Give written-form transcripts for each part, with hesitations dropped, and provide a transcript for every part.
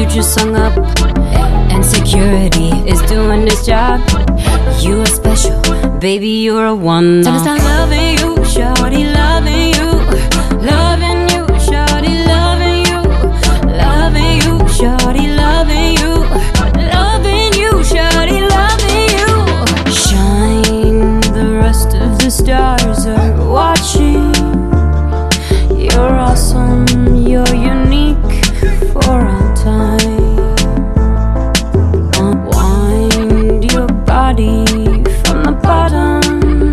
you just hung up, and security is doing its job. You are special, baby, you're a one. Time to start loving you, shawty, loving you, loving you, shawty, loving you, loving you, shawty, loving you, loving you, shawty, loving you. Shine, the rest of the stars are watching. You're awesome, you're unique for all time. Wind your body from the bottom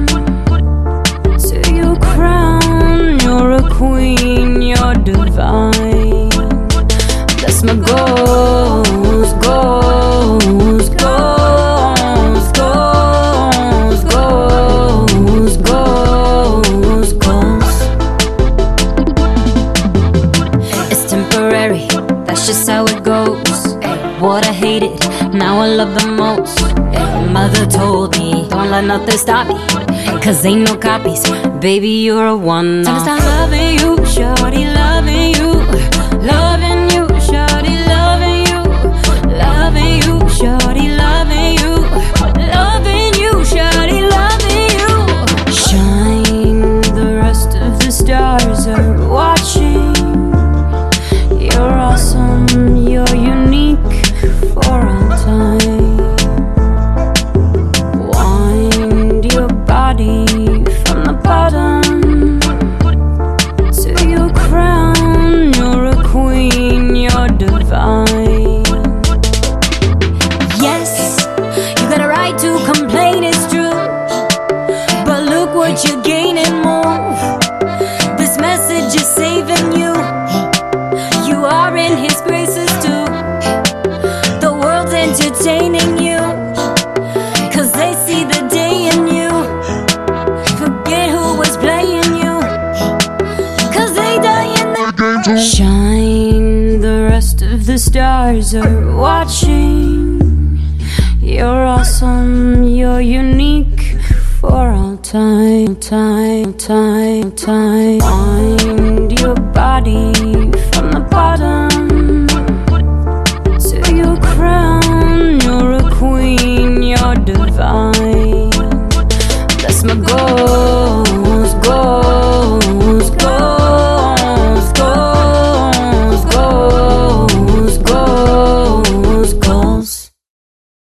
to your crown. You're a queen, you're divine. That's my goals, goals, goals, goals, goals, goals, goals. It's temporary, that's just how it goes. What I hated, now I love the most. Mother told me, don't let nothing stop me, cause ain't no copies, baby, you're a one. Time to start loving you, shawty, loving you, loving you, shawty, loving you, loving you, shawty, loving you, loving you, shawty, loving you. Shine, the rest of the stars are watching. You're awesome, you're unique for all time. Wind your body from the bottom to your crown. You're a queen, you're divine. Yes, you got a right to complain, it's true, but look what you're gaining more. This message is saving you. You are in his graces too. The world's entertaining you, cause they see the day in you. Forget who was playing you, cause they die in the shine, the rest of the stars are watching. You're awesome, you're unique for all time, time, time, time. Wind your body from the bottom